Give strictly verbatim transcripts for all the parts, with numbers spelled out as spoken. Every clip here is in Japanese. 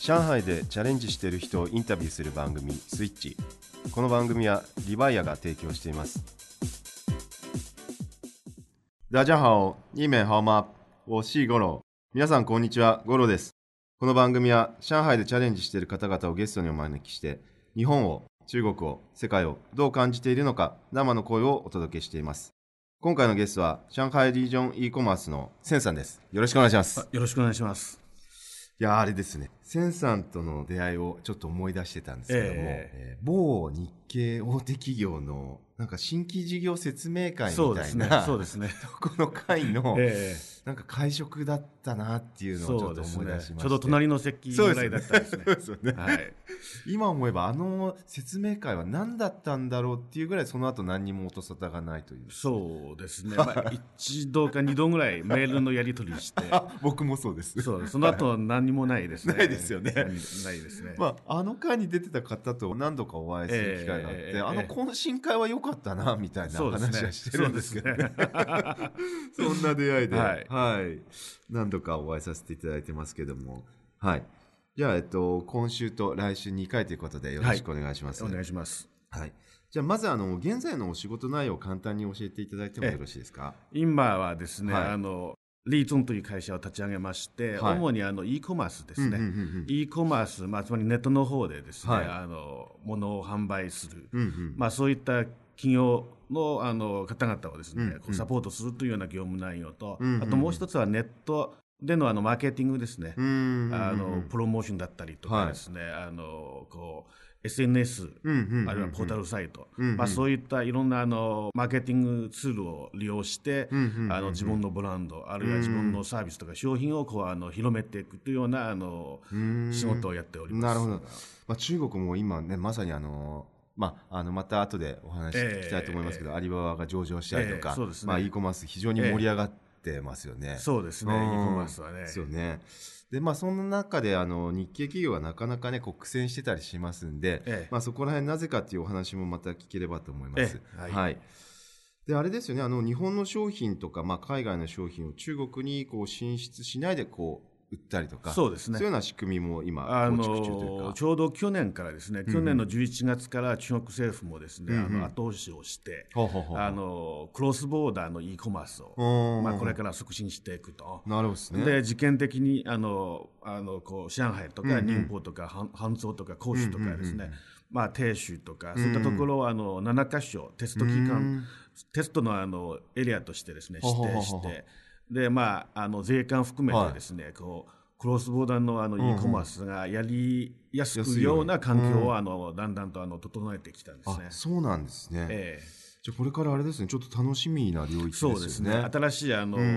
上海でチャレンジしている人をインタビューする番組スイッチ。この番組はリバイアが提供しています。大家好，你们好吗？我是ゴロ。皆さんこんにちは、ゴロです。この番組は上海でチャレンジしている方々をゲストにお招きして、日本を、中国を、世界をどう感じているのか、生の声をお届けしています。今回のゲストは上海リージョン e コマースのセンさんです。よろしくお願いします。 よろしくお願いします。 いやあれですね、センさんとの出会いをちょっと思い出してたんですけども、えーえー、某日系大手企業のなんか新規事業説明会みたいなそうですね、 とこの会の、えー、なんか会食だったなっていうのをちょっと思い出しまして、ね、 ちょうど隣の席ぐらいだったんですね。そうですよね、はい、 今思えばあの説明会は何だったんだろうっていうぐらいその後何にも音沙汰がないという、ね、 そうですね、まあ、一度か二度ぐらいメールのやり取りして僕もそうです。 そうその後何にもないですね。 ないですよね。 ないですね。 まあ、あの会に出てた方と何度かお会いする機会があって、えー、あの懇親会は良かったなみたいな話はしてるんですけどね。そんな出会いで、はいはい、何度かお会いさせていただいてますけども、はい、じゃあ、えっと、今週と来週にかいということでよろしくお願いします。 はい、お願いします。 はい、じゃあまずあの現在のお仕事内容を簡単に教えていただいてもよろしいですか。 今はですね、はい、あのリーゾンという会社を立ち上げまして、はい、主にあの e コマースですね、うんうんうん、e コマース、まあ、つまりネットの方でですね、はい、あの物を販売する、うんうん、まあ、そういった企業 の, あの方々をですね、うんうん、こうサポートするというような業務内容と、うんうん、あともう一つはネットで の, あのマーケティングですね、うんうんうん、あのプロモーションだったりとかですね、はい、あのこうエスエヌエス、うんうんうんうん、あるいはポータルサイト、うんうん、まあ、そういったいろんなあのマーケティングツールを利用して、うんうんうんうん、あの自分のブランドあるいは自分のサービスとか商品をこうあの広めていくというようなあの仕事をやっております。 なるほど、まあ、中国も今ねまさにあのまあ、あのまた後でお話聞きたいと思いますけど、えー、アリババが上場したりとか、えーそうですね、まあ、e コマース非常に盛り上がってますよね。 えー、そうですね、e コマースはね。 ですよね。でまあ、その中であの日系企業はなかなかね苦戦してたりしますんで、ええ、まあ、そこら辺なぜかっていうお話もまた聞ければと思います。ええ、はい、はい、であれですよね、あの日本の商品とか、まあ、海外の商品を中国にこう進出しないでこう売ったりとか、そうですね、そういうような仕組みも今構築中というか、 ちょうど去年からですね、去年のじゅういちがつから中国政府もですね、うんうん、あの後押しをして、うんうん、あのクロスボーダーの e コマースを、まあ、これから促進していくと。 なるほどですね。 で実験的にあのあのこう上海とか寧波とか杭州とか広州とかですね、うんうんうん、まあ、鄭州とかそういったところをあのななか所テスト期間、テスト の, あのエリアとしてですね指定して、で、まあ、あの税関含めてですね、はい、こうクロスボーダー の, あの e コマースがやりやすくような環境をあのだんだんとあの整えてきたんですね。 あ、そうなんですね。えーじゃあこれからあれですね、ちょっと楽しみな領域ですよね。 そうですね。新しいあの、うんうん、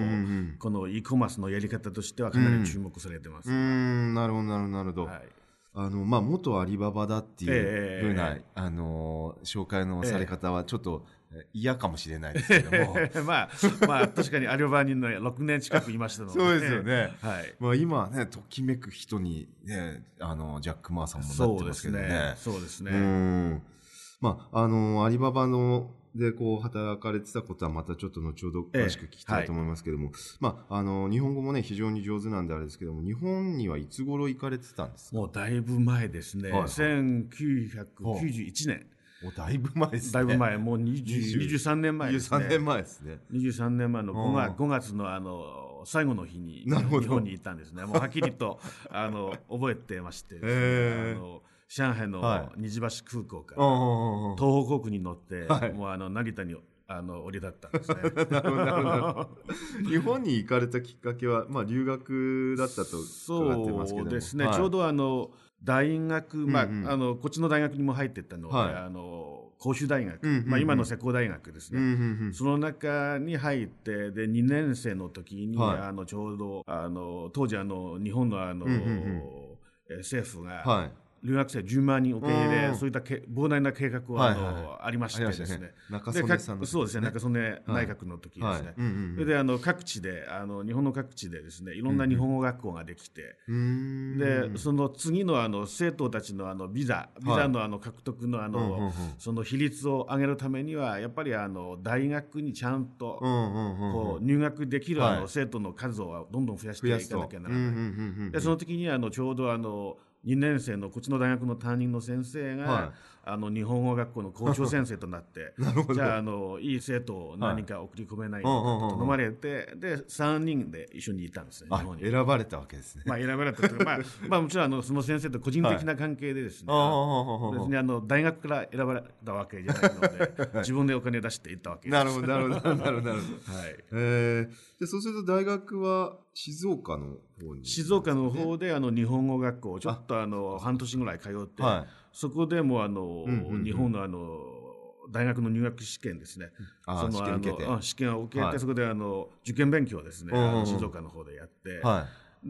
この e コマースのやり方としてはかなり注目されてます。 うん、うんなるほどなるほどなるほど。はい、あのまあ、元アリババだっていうふうな、えーあの紹介のされ方はちょっと嫌かもしれないですけども、えーまあまあ、確かにアリババに、ね、ろくねん近くいましたので、 そうですよね、はいまあ、今ねときめく人に、ね、あのジャック・マーさんもなってますけどね。 そうですね。 うんまあ、あのアリババのでこう働かれてたことはまたちょっと後ほど詳しく聞きたいと思いますけども、ええはいまあ、あの日本語もね非常に上手なんであれですけども、日本にはいつ頃行かれてたんですか。 もうだいぶ前ですね、はいはい、せんきゅうひゃくきゅうじゅういちねん。 もうだいぶ前ですね。 だいぶ前、もうにじゅう、にじゅうさんねんまえですね。 にじゅうさんねんまえですね。 にじゅうさんねんまえのごがつ、ごがつのあの最後の日に日本に行ったんですね。もうはっきりとあの覚えてましてですね、えー、あの上海の虹橋空港から東北航空に乗って、はい、もうあの成田にあの降り立ったんですね。 なるほどなるほど。日本に行かれたきっかけは、まあ、留学だったと伺ってますけども。 そうですね、はい、ちょうどあの大学、まあうんうん、あのこっちの大学にも入っていったので、はい、あの広州大学、うんうんうんまあ、今の世耕大学ですね、うんうんうん、その中に入ってでにねん生の時に、はい、あのちょうどあの当時あの日本の、あの、うんうんうん、政府が、はい留学生じゅうまんにん受け入れ、そういったけ膨大な計画はあの、はいはい、ありましてですね、 中曽根さんの、 そうですね、中曽根内閣の時ですね、はいはいうんうん、それであの各地であの日本の各地でですねいろんな日本語学校ができて、うん、でその次のあの生徒たちのあのビザビザのあの獲得のあの、はい、その比率を上げるためにはやっぱりあの大学にちゃんとこう入学できるあの生徒の数をどんどん増やしていかなきゃならない。でその時にあのちょうどあのにねん生のこっちの大学の担任の先生が、はい、あの日本語学校の校長先生となってじゃあ、あのいい生徒を何か送り込めないかと頼まれて、でさんにんで一緒にいたんですね、日本に。 選ばれたわけですね。 まあ、選ばれたというか、まあまあ、もちろんあのその先生と個人的な関係でですね、はい、別にあの大学から選ばれたわけじゃないので自分でお金出して行ったわけです。 なるほどなるほどなるほど、はい、えー、でそうすると大学は静岡の方に、ね、 静岡の方であの日本語学校ちょっとあの半年ぐらい通って、はい、そこでもあの、うんうんうん、日本のあの大学の入学試験ですね、 あその試験受けてあの試験を受けて、はい、そこであの受験勉強ですね、うんうんうん、静岡の方でやって、はい、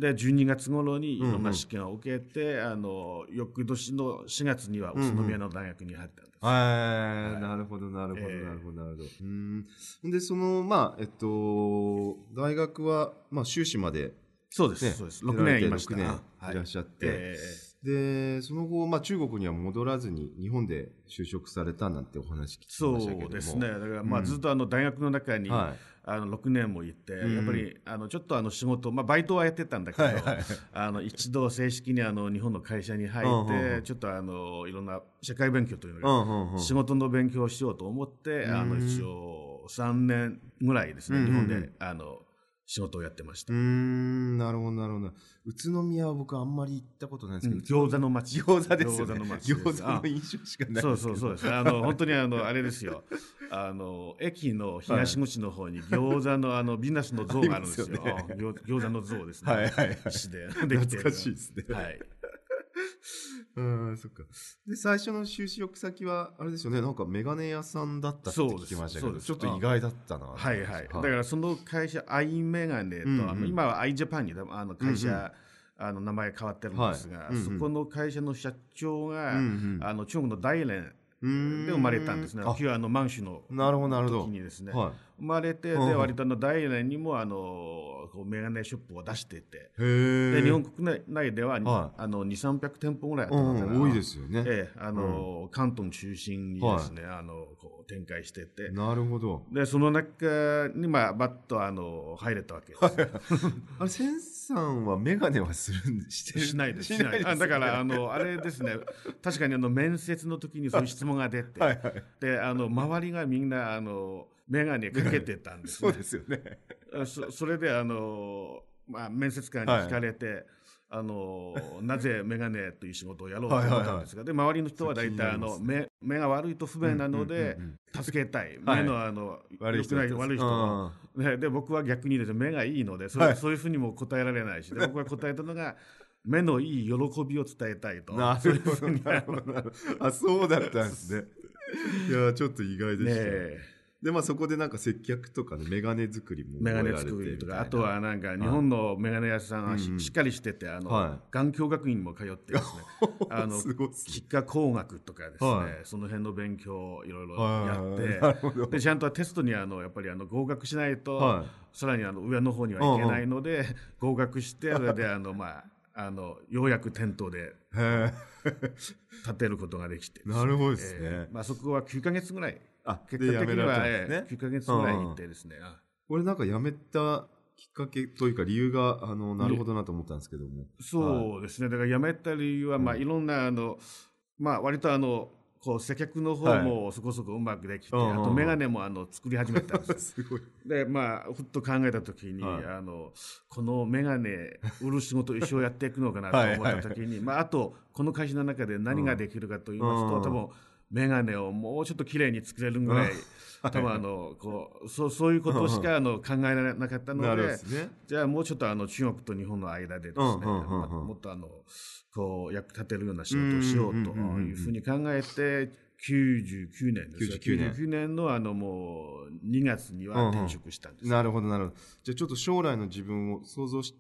でじゅうにがつ頃にいろんな試験を受けて、うんうん、あの翌年のしがつには宇都宮の大学に入ったんです。 うんうん、はい、はい、なるほどなるほど、えー、なるほどなるほど。うんでそのまあえっと大学はまあ修士まで、ね、 そうですそうですろくねんいました。 ろくねんいらっしゃって、えーでその後、まあ、中国には戻らずに日本で就職されたなんてお話聞きましたけども。 そうですね、だから、まあ、ずっとあの大学の中に、うん、あのろくねんも行って、うん、やっぱりあのちょっとあの仕事、まあ、バイトはやってたんだけど、はいはいはい、あの一度正式にあの日本の会社に入って、うんうんうん、ちょっとあのいろんな社会勉強というのが、うんうんうん、仕事の勉強をしようと思って、うん、あの一応さんねんぐらいですね、うんうんうん、日本であの仕事をやってました。 うーん、なるほどなるほど。宇都宮は僕あんまり行ったことないんですけど、 うん、餃子の街。 餃子ですよね。 餃子の街。 餃子の印象しかないですけど。 そうそうそうです。あの本当にあのあれですよ。あの駅の東口の方に餃子のあのビーナスの像があるんですよ。すよね、餃子の像ですね。 はいはいはい。 石でできてる。懐かしいですね。 はい。 うん、そっか。で最初の就職先はあれですよね、なんかメガネ屋さんだったって聞きましたけど、ちょっと意外だったな。 はいはい。だからその会社アイメガネと、うんうん、あの今はアイジャパンにあの会社、うんうん、あの名前変わってるんですが、はい、うんうん、そこの会社の社長が、うんうん、あの中国の大連で生まれたんですね。旧あの満州の時にですね、はい、生まれて、で割とあの大連にもあのこうメガネショップを出していて、で日本国内では、はい、あのにせんさんびゃくてんぽぐらいあったのかな、 うん、多いですよね。 ええ、あの、うん、広東中心にですね、はい、あのこう展開してて、 なるほど。 でその中にまあバッとあの入れたわけです。 あれセンさんはメガネはするんしてるしないです。しないです、ね、だからあのあれですね、確かにあの面接の時にそういう質問が出て、はいはい、であの周りがみんなあのメガネかけてたんですね。 そうですよね。 そ, それであの、まあ、面接官に聞かれて、はい、あのなぜメガネという仕事をやろうと思ったんですが、はいはいはい、で周りの人は大体あの 目, 目が悪いと不便なので、うんうんうん、助けたい、目のあの、はい、悪い人悪い人を、ね、で僕は逆にです、ね、目がいいので そ, れ、はい、そういうふうにも答えられないし、で僕が答えたのが目のいい喜びを伝えたいと。 なるほどなるほど。あ、そうだったんですね。いやちょっと意外でした、ね。でまあそこでなんか接客とかね、メガネ作りもメガネ作りとか、あとはなんか日本のメガネ屋さんは し,、うん、しっかりしてて、あの、はい、眼鏡学院も通ってですね、あの幾何工学とかですね、はい、その辺の勉強をいろいろやって、でちゃんとテストにあのやっぱりあの合格しないと、はい、さらにあの上の方にはいけないので、合格してそれであのまああのようやく店頭で立てることができて、 なるほどですね。 えーまあ、そこはきゅうかげつぐらい、 あ結果的には、ね、きゅうかげつぐらい行ってですね。 これなんか辞めたきっかけというか理由があのなるほどなと思ったんですけども。 そうですね。だから辞めた理由は、まあ、いろんなあの、まあ、割とあのこう接客の方もそこそこうまくできて、はい、あとメガネもあの作り始めたんです。 すごい。 でまあふっと考えた時に、はい、あのこのメガネ売る仕事を一生やっていくのかなと思った時にはい、まあ、あとこの会社の中で何ができるかと言いますと、うん、多分メガネをもうちょっと綺麗に作れるぐらい、多分あのこう そ, そういうことしかあの考えられなかったの で, で、ね、じゃあもうちょっとあの中国と日本の間でですね、もっとあのこう役立てるような仕事をしようというふうに考えて、きゅうじゅうきゅうねんですよ。きゅうじゅうきゅうねんのあのもうにがつには転職したんです。 うんうん、なるほどなるほど。じゃあちょっと将来の自分を想像して、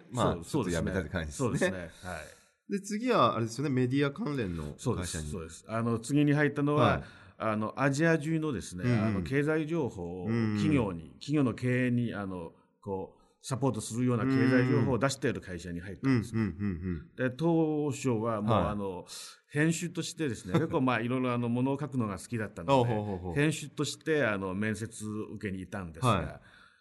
まあちょっと辞めたって感じですね。 そうですね。はい。 で次はあれですよね、メディア関連の会社に。 そうです。あの次に入ったのは、はい、あのアジア中のですね、うん、あの経済情報を企業に、うん、企業の経営にあのこうサポートするような経済情報を出している会社に入ったんです。で当初はもう、はい、あの編集としてですね、結構まあいろいろあの物を書くのが好きだったので編集としてあの面接受けにいたんですが、はい、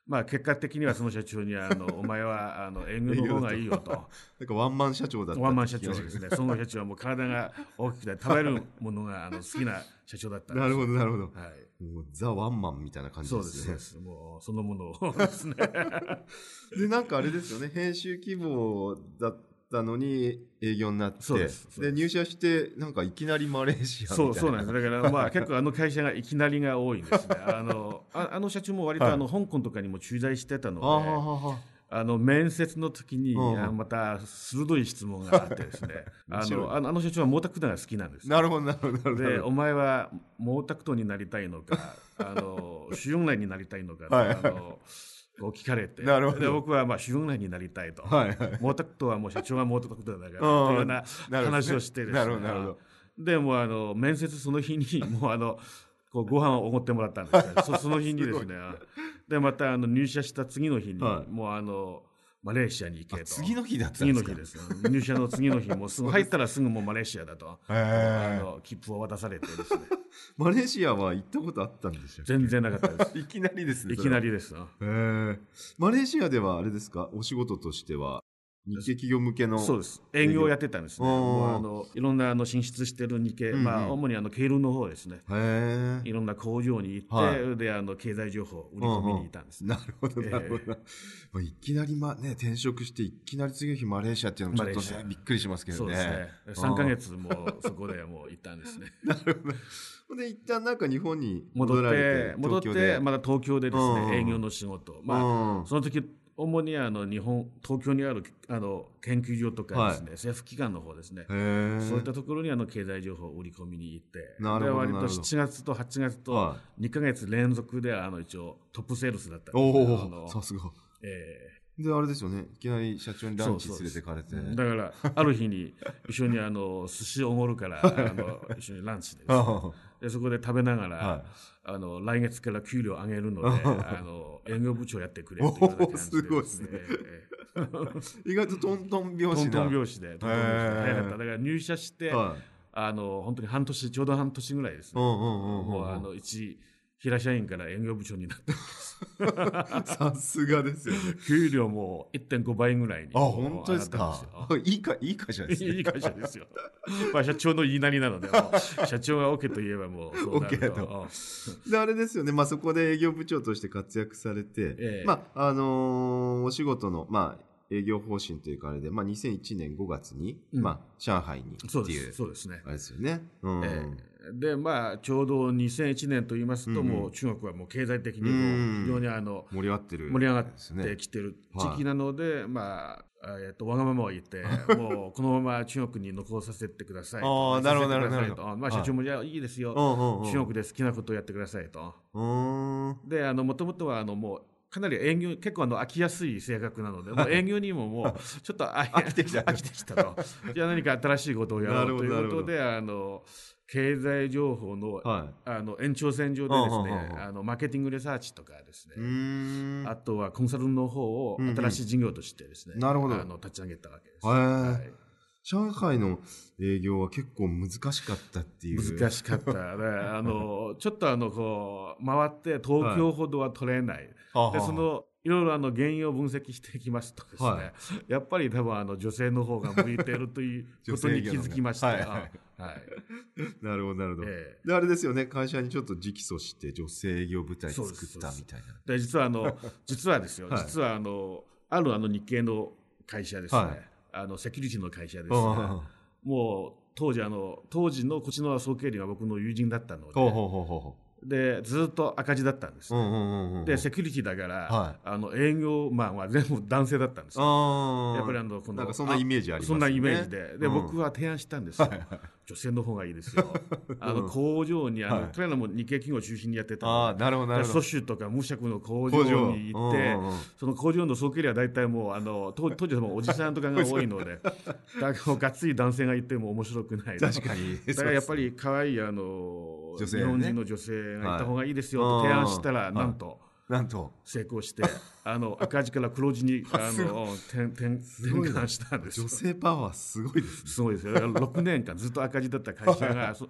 まあ、結果的にはその社長にあのお前はあの営業の方がいいよとなんかワンマン社長だったワンマン社長ですね。その社長はもう体が大きくて食べるものがあの好きな社長だったんです。 なるほどなるほど、 はい、 もうザ・ワンマンみたいな感じですね。 そうです、もうそのものをですねでなんかあれですよね、編集希望だったのに営業になって、そうですそうです。で入社してなんかいきなりマレーシアみたいな。 そうそうなんです。だからまあ結構あの会社がいきなりが多いんですね。あの あ, あの社長も割とあの、はい、香港とかにも駐在してたので、あの面接の時にまた鋭い質問があってですねあのあの社長は毛沢東が好きなんです。 なるほどなるほど。 でお前は毛沢東になりたいのかあの周恩来になりたいのか、はい、あのこう聞かれて、で僕はまあ周恩来になりたいと、はいはい、毛沢東はもう社長が毛沢東だからというような話をしてですね、なるほどなるほど。でもうあの面接その日にもうあのこうご飯をおごってもらったんですよそ, その日にですねでまたあの入社した次の日に、はい、もうあのマレーシアに行けと。 次の日だったんですか。 次の日ですよ。入社の次の日もうすぐ入ったらすぐもうマレーシアだとあの切符を渡されてですねマレーシアは行ったことあったんでしょう。 全然なかったですいきなりですね。 いきなりです。へーマレーシアではあれですか、お仕事としては日系企業向けの。 そうです、営業をやってたんですね。もうあのいろんなあの進出している日系、うんうん、まあ、主にあの経路の方ですね。へいろんな工場に行って、はい、であの経済情報を売り込みにいたんです、ね、 なるほどなるほど、えーまあ、いきなり、まね、転職していきなり次の日マレーシアっていうのもちょっと、ね、びっくりしますけどね。 そうですね、さんかげつもそこでもう行ったんですねなるほど。で一旦なんか日本に戻られて戻って戻ってまだ東京でですね営業の仕事、まあ、その時主にあの日本東京にあるあの研究所とかですね、はい、政府機関の方ですね、そういったところにあの経済情報を売り込みに行って、なるほどで割としちがつとはちがつとにかげつ連続であの一応トップセールスだったんです。 おお、さすが。えー、であれですよね、いきなり社長にランチ連れてかれて、 だからある日に一緒にあの寿司おごるからあの一緒にランチでです、ね、でそこで食べながら、はい、あの来月から給料上げるのであの営業部長やってくれというような感じで、ね、 すごいですね、えー、意外とトントン拍子トントン拍子でトントン拍子で早かった。だから入社して、はい、あの本当に半年ちょうど半年ぐらいですね、もうあの一平社員から営業部長になってさすがですよね。 給料も いってんご 倍ぐらいに。 あ、本当ですか。いいかいい会社ですね。 いい会社ですよ。まあ社長の言いなりなので、もう社長が OK と言えばもうそうなると。 OK と。であれですよね。まあそこで営業部長として活躍されて、ええ、まああのー、お仕事のまあ営業方針というかあれで、まあにせんいちねんごがつに、うん、まあ上海にっていう、 そうですね。 あれですよね。うん、 ええでまあ、ちょうどにせんいちねんと言いますと、うん、もう中国はもう経済的にも非常にあの盛り上がってる、 盛り上がってきてる時期なので、はい、まあえっとわがままを言ってもうこのまま中国に残させてくださいとあなるほどなるほど、 まあ、社長もじゃあいいですよ、はい、中国で好きなことをやってくださいと。であのもともとはあのもうかなり営業結構あの飽きやすい性格なので、もう営業にももうちょっと飽きてきた飽きてきたとじゃあ何か新しいことをやろうということであの経済情報 の,、はい、あの延長線上でですね、あのマーケティングリサーチとかですね、あとはコンサルの方を新しい事業としてですね、うんうん、なるほどあの立ち上げたわけです。はい、 上海の営業は結構難しかったっていう。 難しかった、ね、あのちょっとあのこう回って東京ほどは取れない、はい、でそのいろいろあの原因を分析していきますとですね、はい、やっぱり多分あの女性の方が向いているということに気づきました。はいはいはい、 なるほどなるほど、えー、であれですよね、会社にちょっと直訴して女性営業部隊作ったみたいな。 で実はあの実はですよ、はい、実はあのあるあの日系の会社ですね、はい、あのセキュリティの会社ですが、もう当時あの当時のこっちの総経理が僕の友人だったので、ほうほうほうほうでずっと赤字だったんです、ね、うんうんうんうん、でセキュリティだから、はい、あの営業マンは全部男性だったんです。あやっぱりあのこのなんかそんなイメージありますね。 そんなイメージで、で、うん、僕は提案したんですよ、はいはい、女性の方がいいですよあの工場にあの、はい、彼らも日系企業を中心にやってたので、蘇州とか無職の工場に行って、うんうん、その工場の総経理は大体もうあの当時はもうおじさんとかが多いのでだからがっつり男性がいても面白くない確かにだからやっぱり可愛いあの女性、ね、日本人の女性がいた方がいいですよと提案したら、はい、なんとなんと成功してあの赤字から黒字にあの転転換したんです。 女性パワーすごいですね。 すごいですよ。ろくねんかんずっと赤字だった会社が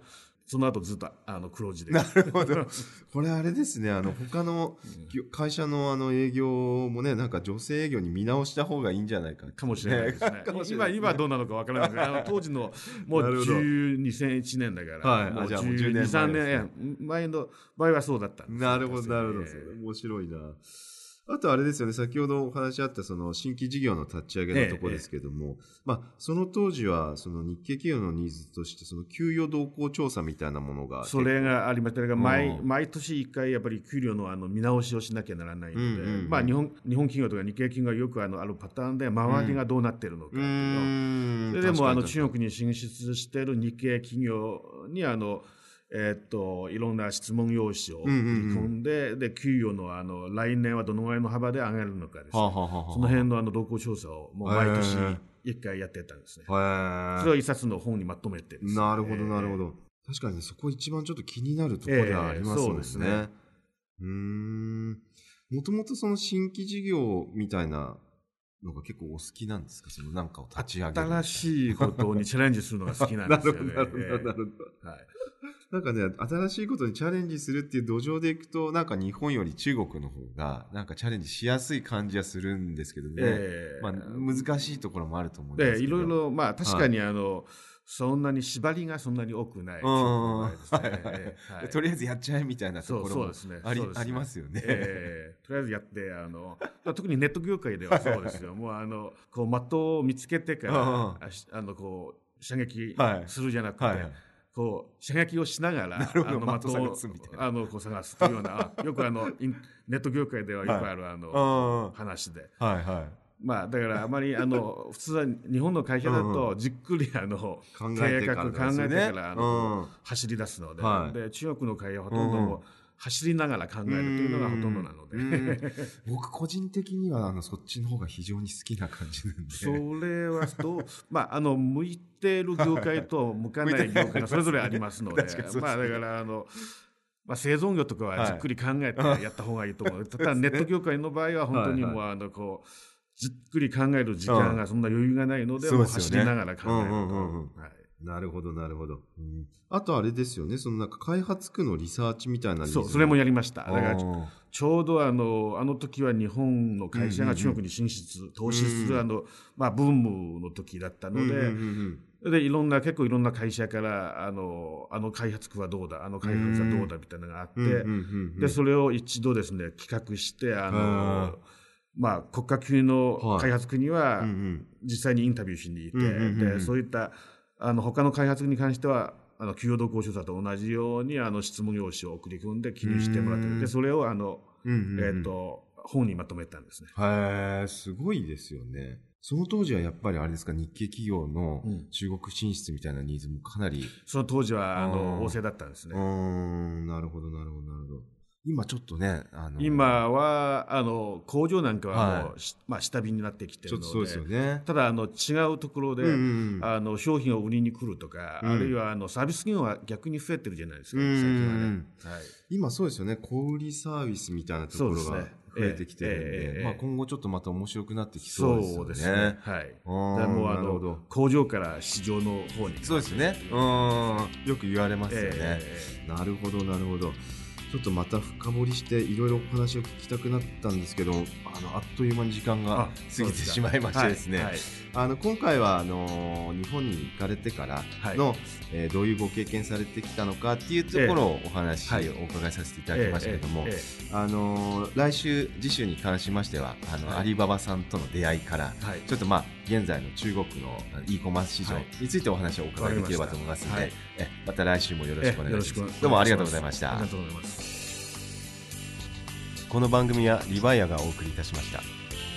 その後ずっとあの黒字で。 なるほど。これあれですね、あの他の会社のあの営業もね、なんか女性営業に見直した方がいいんじゃないかかもしれないですね。今今どうなのかわからないですけど、あの当時のもうにせんいちねんだから、 はい、 もうじゃあもうじゅうねんまえですね。 さんねん前の場合はそうだったんです。 なるほどなるほど、それ面白いな。あとあれですよね、先ほどお話あったその新規事業の立ち上げのところですけども、ええええ、まあ、その当時はその日系企業のニーズとしてその給与動向調査みたいなものがそれがありましたが、毎, 毎年いっかいやっぱり給料 の, あの見直しをしなきゃならないので、うんうんうん、まあ、日本日本企業とか日系企業がよくあのあるパターンで周りがどうなっているのかっていうの、うん、それでもあの中国に進出している日系企業にあのえー、っといろんな質問用紙を送り込んで、うんうんうん、で給与 の, あの来年はどのぐらいの幅で上げるのかですね、はあはあはあ、その辺のあの動向調査をもう毎年いっかいやってたんですね。それは一冊の本にまとめてです、ね、 なるほどなるほど、確かに、ね、そこ一番ちょっと気になるところではありますもんね。えー、そうですね。うーん、もともとその新規事業みたいなのが結構お好きなんですか？そのなんかを立ち上げる新しいことにチャレンジするのが好きなんですよね。 なるほどなるほど、はい。なんかね、新しいことにチャレンジするっていう土壌でいくと、なんか日本より中国の方がなんかチャレンジしやすい感じはするんですけどね、えーまあ、難しいところもあると思うんですけど、 いろいろ、まあ、確かにあの、はい、そんなに縛りがそんなに多くない、 とりあえずやっちゃえみたいなところもあり、ねね、ありますよね、 えー、とりあえずやってあの特にネット業界ではそうですよ。もうあのこう的を見つけてからあのこう射撃するじゃなくて、はいはいはい、こう射撃をしながらあの的をあのこう探すというようなよくあのネット業界ではよくある、はい、あの話で、はいはい、まあだからあまりあの普通は日本の会社だとじっくりあの計画考えてからあの走り出すので、はい、で中国の会社はほとんども走りながら考えるというのがほとんどなので、 僕個人的にはあのそっちの方が非常に好きな感じなんで、 それはとまああの向いてる業界と向かない業界がそれぞれありますので、まあだからあのまあ、生存業とかはじっくり考えてやった方がいいと思う。はい、ただネット業界の場合は本当にもうあのこうじっくり考える時間がそんな余裕がないので、うん、もう走りながら考えると。 なるほどなるほど、うん、あとあれですよね、そのなんか開発区のリサーチみたいな、 そうそれもやりました。だからちょうどあのあの時は日本の会社が中国に進出、うんうんうん、投資するあの、まあ、ブームの時だったので、うんうんうんうん、でいろんな結構いろんな会社からあのあの開発区はどうだ、あの開発はどうだみたいなのがあって、うんうんうんうん、でそれを一度ですね企画してあのまあ、国家級の開発区には実際にインタビューしに行って、はいうんうんうんうん、でそういったあの他の開発に関してはあの給与動向調査と同じようにあの質問用紙を送り込んで記入してもらってでそれをあの、うんうんうん、えー、と本にまとめたんですね。 へー、すごいですよね。その当時はやっぱりあれですか、日系企業の中国進出みたいなニーズもかなり、うん、 その当時はあの旺盛だったんですね。 うーん、なるほどなるほどなるほど。今ちょっとね、あの今はあの工場なんかはもう、はい、まあ、下火になってきてるの で, そうですよ、ね、 ただあの違うところで、うんうん、あの商品を売りに来るとか、うん、あるいはあのサービス業は逆に増えてるじゃないですか、うん、最近はね、はい、 今そうですよね、小売りサービスみたいなところが増えてきてるんで、えーえーまあ、今後ちょっとまた面白くなってきそうですよね。 そうですね、はい、でもあの工場から市場の方に、 そうですね、うん、よく言われますよね、えー、なるほどなるほど。ちょっとまた深掘りしていろいろお話を聞きたくなったんですけど、あのあっという間に時間が過ぎてしまいましてですね、はいはい、あの今回はあの日本に行かれてからの、はい、えー、どういうご経験されてきたのかっていうところをお話、えー、お伺いさせていただきましたけども、えーえーえー、あの来週次週に関しましてはあの、はい、アリババさんとの出会いから、はい、ちょっとまあ現在の中国の e コマース市場についてお話をお伺いできればと思いますので、はい、えまた来週もよろしくお願いします。どうもありがとうございました。 ありがとうございます。 この番組はリバイアがお送りいたしました。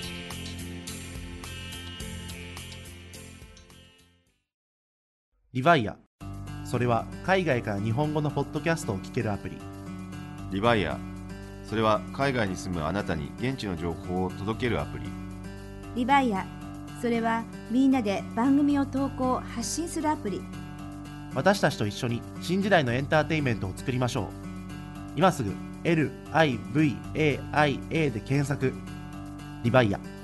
リバイア、それは海外から日本語のポッドキャストを聞けるアプリ。 リバイア、それは海外に住むあなたに現地の情報を届けるアプリ。 リバイア、それはみんなで番組を投稿発信するアプリ。 私たちと一緒に新時代のエンターテインメントを作りましょう。今すぐ エルアイブイエーアイエー で検索。リバイア。